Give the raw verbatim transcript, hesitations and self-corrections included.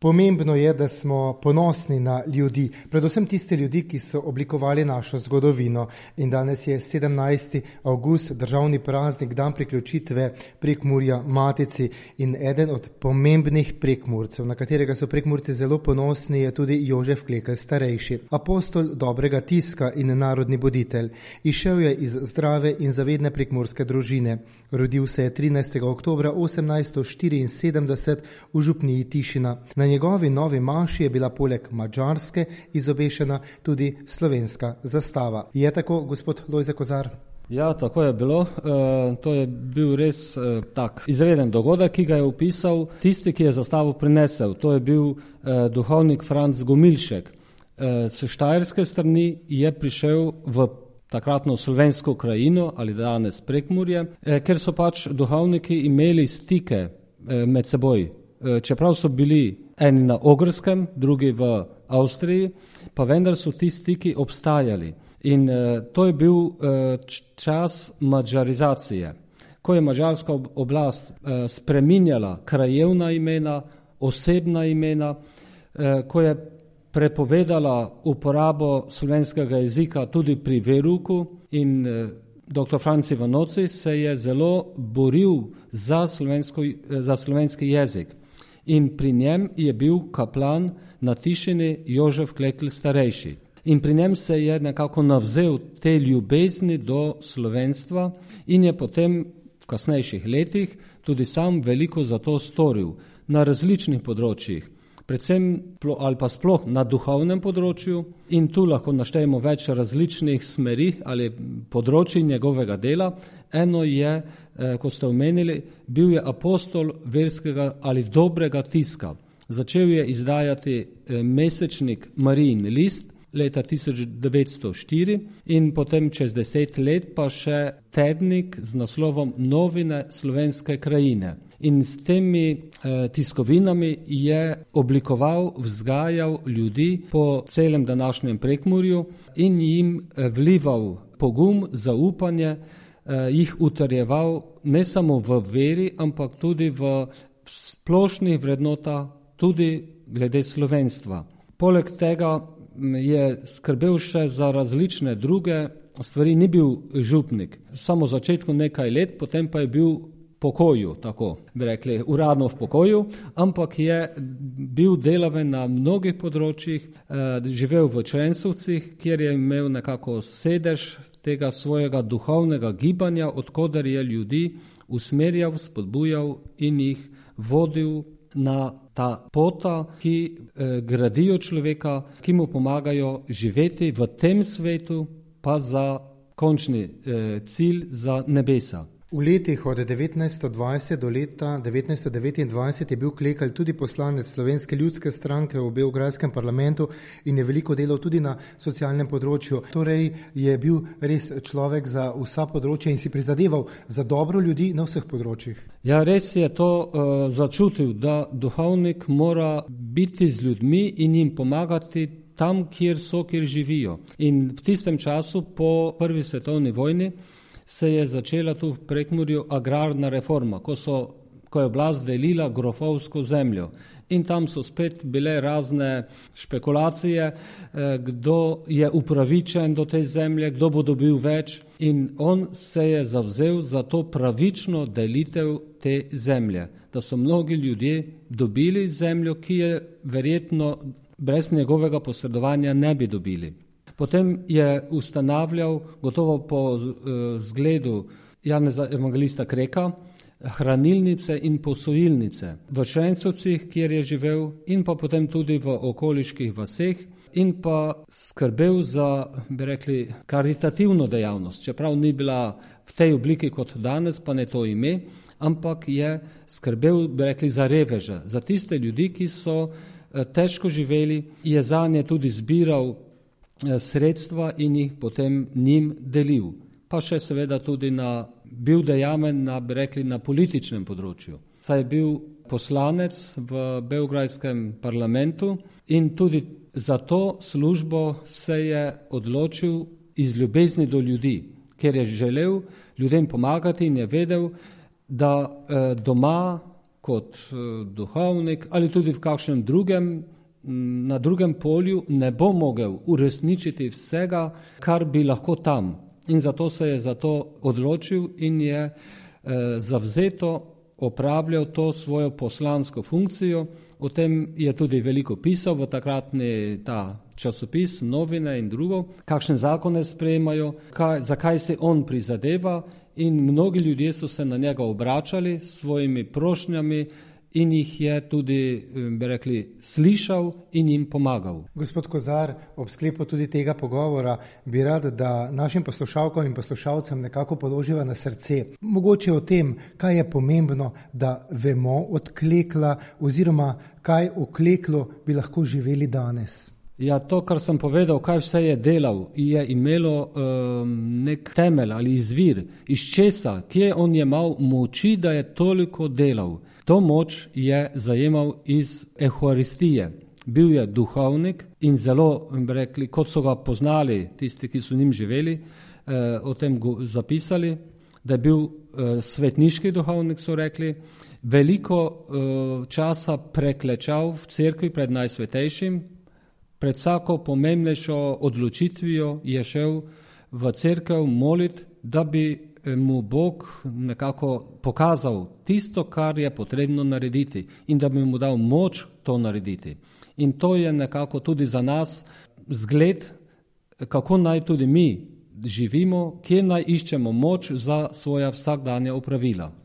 Pomembno je, da smo ponosni na ljudi, predvsem tiste ljudi, ki so oblikovali našo zgodovino. In danes je sedemnajsti avgust, državni praznik, dan priključitve Prekmurja Matici in eden od pomembnih Prekmurcev, na katerega so Prekmurci zelo ponosni, je tudi Jožef Klekl starejši, apostol dobrega tiska in narodni buditelj. Izšel je iz zdrave in zavedne prekmurske družine. Rodil se je trinajstega oktobra osemnajststo štiriinsedemdeset v župniji Tišina. Na njegovi novi maši je bila poleg madžarske izobešena tudi slovenska zastava. Je tako, gospod Lojze Kozar? Ja, tako je bilo. E, to je bil res e, tak izreden dogodek, ki ga je opisal tisti, ki je zastavo prinesel. To je bil e, duhovnik Franc Gomilšek. E, s štajerske strani je prišel v takratno slovensko krajino ali danes Prekmurje, e, ker so pač duhovniki imeli stike e, med seboj. E, čeprav so bili eni na Ogrskem, drugi v Avstriji, pa vendar so ti stiki obstajali. In e, to je bil e, čas madžarizacije, ko je madžarska oblast e, spreminjala krajevna imena, osebna imena, e, ko je prepovedala uporabo slovenskega jezika tudi pri veruku in e, dr. Franci Vanoci se je zelo boril za, slovensko, za slovenski jezik. In pri njem je bil kaplan na Tišini Jožef Klekl starejši. In pri njem se je nekako navzel te ljubezni do slovenstva in je potem v kasnejših letih tudi sam veliko za to storil na različnih področjih, predvsem ali pa sploh na duhovnem področju, in tu lahko naštejemo več različnih smeri ali področji njegovega dela. Eno je, kot ste omenili, bil je apostol verskega ali dobrega tiska. Začel je izdajati mesečnik Marijin list leta tisoč devetsto štiri in potem čez deset let pa še tednik z naslovom Novine slovenske krajine. In s temi eh, tiskovinami je oblikoval, vzgajal ljudi po celem današnjem Prekmurju in jim eh, vlival pogum, zaupanje, eh, jih utrjeval ne samo v veri, ampak tudi v splošnih vrednotah, tudi glede slovenstva. Poleg tega je skrbel še za različne druge stvari, ni bil župnik. Samo v začetku nekaj let, potem pa je bil pokoju, tako bi rekli, uradno v pokoju, ampak je bil delaven na mnogih področjih, eh, živel v Črensovcih, kjer je imel nekako sedež tega svojega duhovnega gibanja, odkoder je ljudi usmerjal, spodbujal in jih vodil na ta pota, ki eh, gradijo človeka, ki mu pomagajo živeti v tem svetu, pa za končni eh, cilj, za nebesa. V letih od devetnajststo dvajset do leta devetnajststo devetindvajset je bil Klekl tudi poslanec Slovenske ljudske stranke v beograjskem parlamentu in je veliko delal tudi na socialnem področju. Torej je bil res človek za vsa področja in si prizadeval za dobro ljudi na vseh področjih. Ja, res je to uh, začutil, da duhovnik mora biti z ljudmi in jim pomagati tam, kjer so, kjer živijo. In v tistem času po prvi svetovni vojni se je začela tu v Prekmurju agrarna reforma, ko, so, ko je oblast delila grofovsko zemljo. In tam so spet bile razne špekulacije, kdo je upravičen do te zemlje, kdo bo dobil več. In on se je zavzel za to pravično delitev te zemlje, da so mnogi ljudje dobili zemljo, ki je verjetno brez njegovega posredovanja ne bi dobili. Potem je ustanavljal, gotovo po zgledu Janeza Evangelista Kreka, hranilnice in posojilnice v Črensovcih, kjer je živel, in pa potem tudi v okoliških vaseh, in pa skrbel za, bi rekli, karitativno dejavnost, čeprav ni bila v tej obliki kot danes, pa ne to ime, ampak je skrbel, bi rekli, za reveže, za tiste ljudi, ki so težko živeli, je zanje tudi zbiral sredstva in jih potem njim delil. Pa še seveda tudi na, bil dejamen na, bi rekli, na političnem področju. Saj je bil poslanec v beograjskem parlamentu in tudi za to službo se je odločil iz ljubezni do ljudi, ker je želel ljudem pomagati in je vedel, da eh, doma kot duhovnik ali tudi v kakšnem drugem, na drugem polju ne bo mogel uresničiti vsega, kar bi lahko tam. In zato se je za to odločil in je eh, zavzeto opravljal to svojo poslansko funkcijo. O tem je tudi veliko pisal v takratni ta časopis, novine in drugo, kakšne zakone sprejemajo, kaj, zakaj se on prizadeva, in mnogi ljudje so se na njega obračali s svojimi prošnjami in jih je tudi, bi rekli, slišal in jim pomagal. Gospod Kozar, ob sklepu tudi tega pogovora bi rad, da našim poslušalkam in poslušalcem nekako položiva na srce. Mogoče o tem, kaj je pomembno, da vemo od Klekla oziroma kaj v Kleklu bi lahko živeli danes. Ja, to, kar sem povedal, kaj vse je delal, je imelo um, nek temelj ali izvir, iz česa, kje on je imel moči, da je toliko delal. To moč je zajemal iz Euharistije. Bil je duhovnik in zelo, bi rekli, kot so ga poznali tisti, ki so njim živeli, eh, o tem zapisali, da je bil eh, svetniški duhovnik, so rekli, veliko eh, časa preklečal v cerkvi pred Najsvetejšim, pred vsako pomembnejšo odločitvijo je šel v cerkev moliti, da bi mu Bog nekako pokazal tisto, kar je potrebno narediti in da bi mu dal moč to narediti. In to je nekako tudi za nas zgled, kako naj tudi mi živimo, kje naj iščemo moč za svoja vsakdanja opravila.